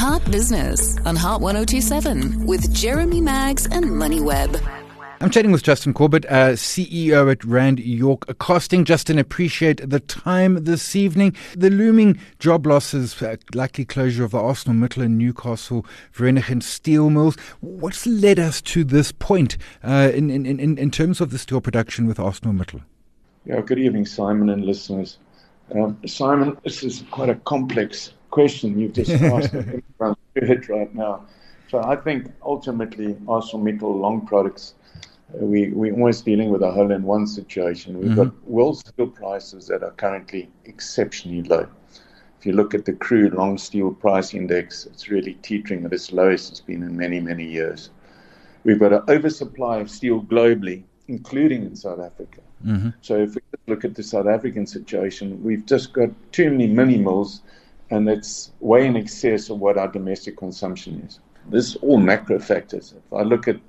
Heart Business on Heart 1027 with Jeremy Maggs and MoneyWeb. I'm chatting with Justin Corbett, CEO at Rand York Casting. Justin, appreciate the time this evening. The looming job losses, likely closure of the ArcelorMittal and Newcastle Vereeniging steel mills. What's led us to this point in terms of the steel production with ArcelorMittal? Yeah, good evening, Simon and listeners. Simon, this is quite a complex question you've just asked. I'm hit right now. So I think ultimately ArcelorMittal long products, we're always dealing with a hole-in-one situation. We've got world steel prices that are currently exceptionally low. If you look at the crude long steel price index, it's really teetering at its lowest it's been in many, many years. We've got an oversupply of steel globally, including in South Africa. So if we look at the South African situation, we've just got too many mini mills, and it's way in excess of what our domestic consumption is. This is all macro factors. If I look at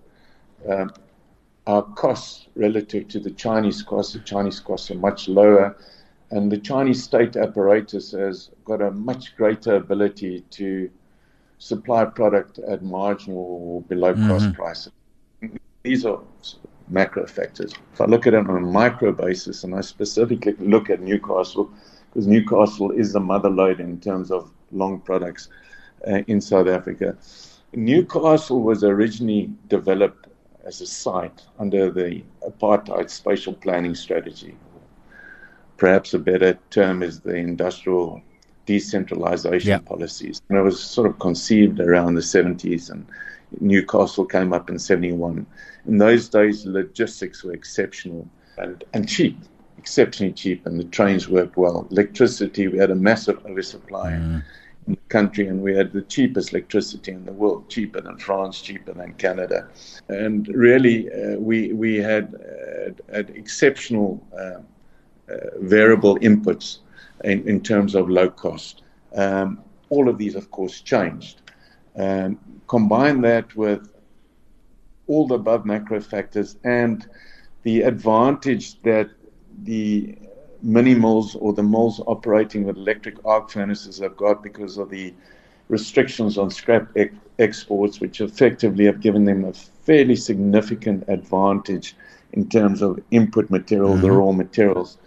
our costs relative to the Chinese costs are much lower, and the Chinese state apparatus has got a much greater ability to supply product at marginal or below cost prices. These are macro factors. If I look at it on a micro basis, and I specifically look at Newcastle, because Newcastle is the mother lode in terms of long products in South Africa. Newcastle was originally developed as a site under the apartheid spatial planning strategy. Perhaps a better term is the industrial decentralization policies. And it was sort of conceived around the 70s, and Newcastle came up in 71. In those days, logistics were exceptional and cheap, exceptionally cheap, and the trains worked well. Electricity, we had a massive oversupply in the country, and we had the cheapest electricity in the world, cheaper than France, cheaper than Canada. And really, we had exceptional variable inputs in terms of low cost. All of these, of course, changed. Combine that with all the above macro factors and the advantage that the mini mills or the mills operating with electric arc furnaces have got because of the restrictions on scrap exports, which effectively have given them a fairly significant advantage in terms of input material, the raw materials,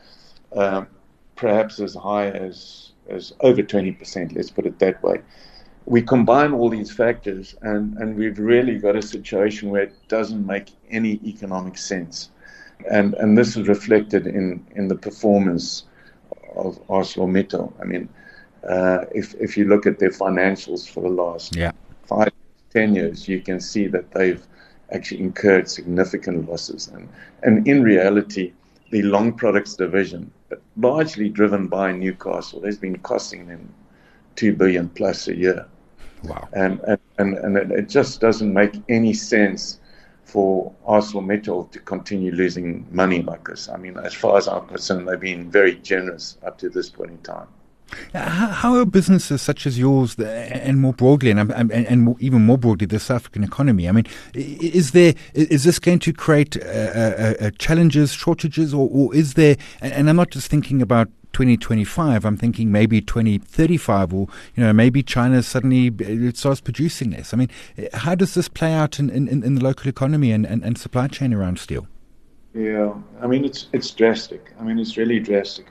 perhaps as high as over 20%, let's put it that way. We combine all these factors, and we've really got a situation where it doesn't make any economic sense. And this is reflected in the performance of ArcelorMittal. I mean, if you look at their financials for the last 5-10 years, you can see that they've actually incurred significant losses. And in reality, the long products division, largely driven by Newcastle, has been costing them $2 billion plus a year. Wow. And it just doesn't make any sense for ArcelorMittal to continue losing money like this. I mean, as far as I'm concerned, they've been very generous up to this point in time. How are businesses such as yours, and more broadly, and even more broadly, the South African economy? I mean, is this going to create challenges, shortages, or is there? And I'm not just thinking about 2025. I'm thinking maybe 2035, or maybe China suddenly starts producing less. I mean, how does this play out in the local economy and supply chain around steel? Yeah, I mean it's drastic. I mean it's really drastic.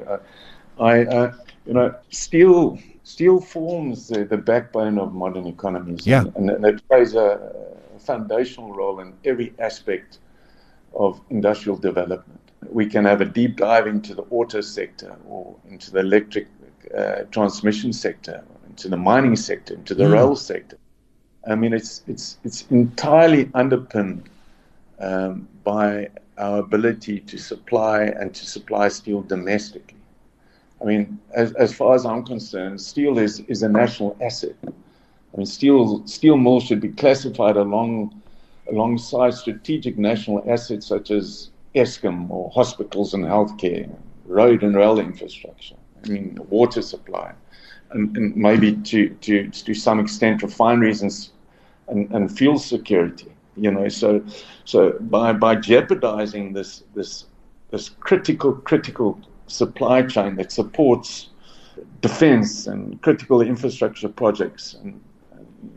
Steel forms the backbone of modern economies, and it plays a foundational role in every aspect of industrial development. We can have a deep dive into the auto sector, or into the electric transmission sector, into the mining sector, into the rail sector. I mean, it's entirely underpinned by our ability to supply steel domestically. I mean, as far as I'm concerned, steel is a national asset. I mean, steel mills should be classified alongside strategic national assets such as Eskom or hospitals and healthcare, road and rail infrastructure, I mean, water supply, and maybe to some extent refineries and fuel security. So by jeopardizing this critical supply chain that supports defense and critical infrastructure projects and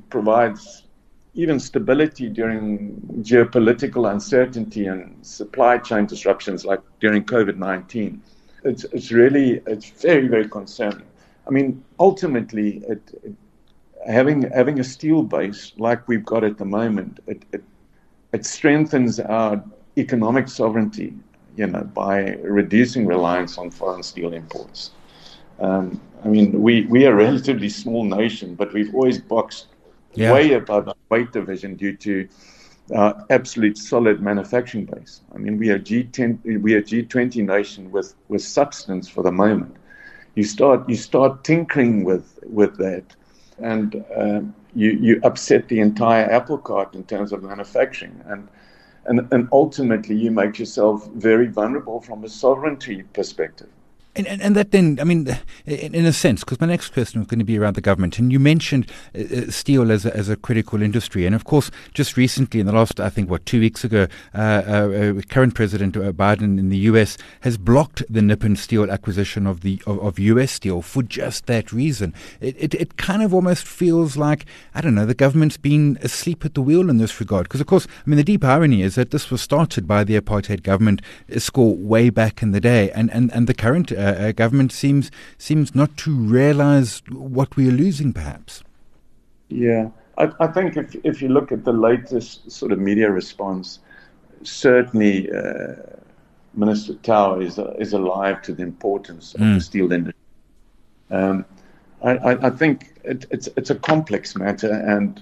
provides even stability during geopolitical uncertainty and supply chain disruptions like during COVID-19. It's very, very concerning. I mean, ultimately, having a steel base like we've got at the moment, it strengthens our economic sovereignty, by reducing reliance on foreign steel imports. I mean, we are a relatively small nation, but we've always boxed way above our weight division due to our absolute solid manufacturing base. I mean, we are G20 nation with substance for the moment. You start tinkering with that, and you upset the entire apple cart in terms of manufacturing, and ultimately you make yourself very vulnerable from a sovereignty perspective. And that then, I mean, in a sense, because my next question was going to be around the government, and you mentioned steel as a critical industry. And of course, just recently, in the last, I think, 2 weeks ago, current President Biden in the US has blocked the Nippon Steel acquisition of US Steel for just that reason. It kind of almost feels like, I don't know, the government's been asleep at the wheel in this regard. Because, of course, I mean, the deep irony is that this was started by the apartheid government score way back in the day, and the current government seems not to realize what we are losing, perhaps. Yeah, I think if you look at the latest sort of media response, certainly Minister Tau is alive to the importance of the steel industry. I think it's a complex matter,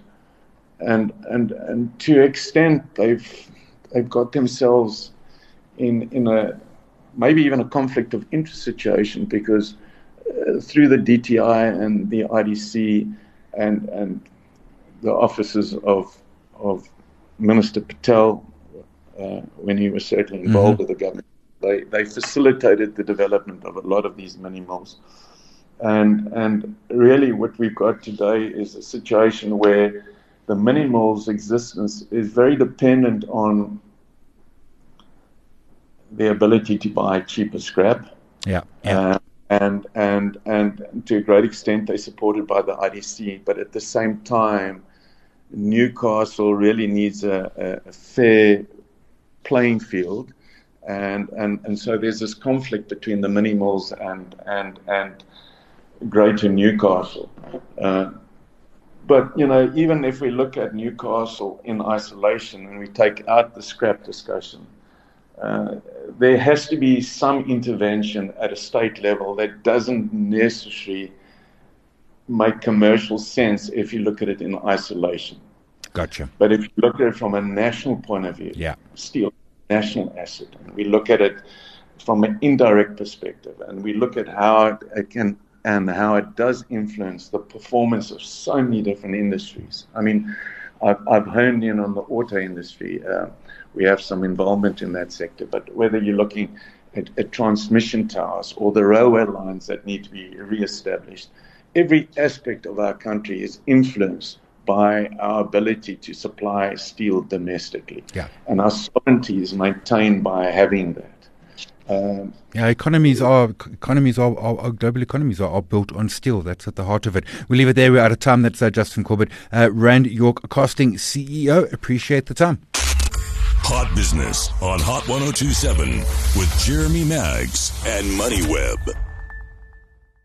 and to an extent they've got themselves in a maybe even a conflict of interest situation, because through the DTI and the IDC and the offices of Minister Patel, when he was certainly involved with the government, they facilitated the development of a lot of these mini mills. And really what we've got today is a situation where the mini mills' existence is very dependent on the ability to buy cheaper scrap. And to a great extent they're supported by the IDC, but at the same time Newcastle really needs a fair playing field, and so there's this conflict between the mini mills and Greater Newcastle. But even if we look at Newcastle in isolation and we take out the scrap discussion, there has to be some intervention at a state level that doesn't necessarily make commercial sense if you look at it in isolation. Gotcha. But if you look at it from a national point of view, steel, national asset, and we look at it from an indirect perspective, and we look at how it can and how it does influence the performance of so many different industries. I mean, I've honed in on the auto industry. We have some involvement in that sector, but whether you're looking at transmission towers or the railway lines that need to be re-established, every aspect of our country is influenced by our ability to supply steel domestically. And our sovereignty is maintained by having that. Global economies are built on steel. That's at the heart of it. We'll leave it there. We're out of time. That's Justin Corbett, Rand York Casting CEO. Appreciate the time. Hot Business on Hot 102.7 with Jeremy Maggs and MoneyWeb.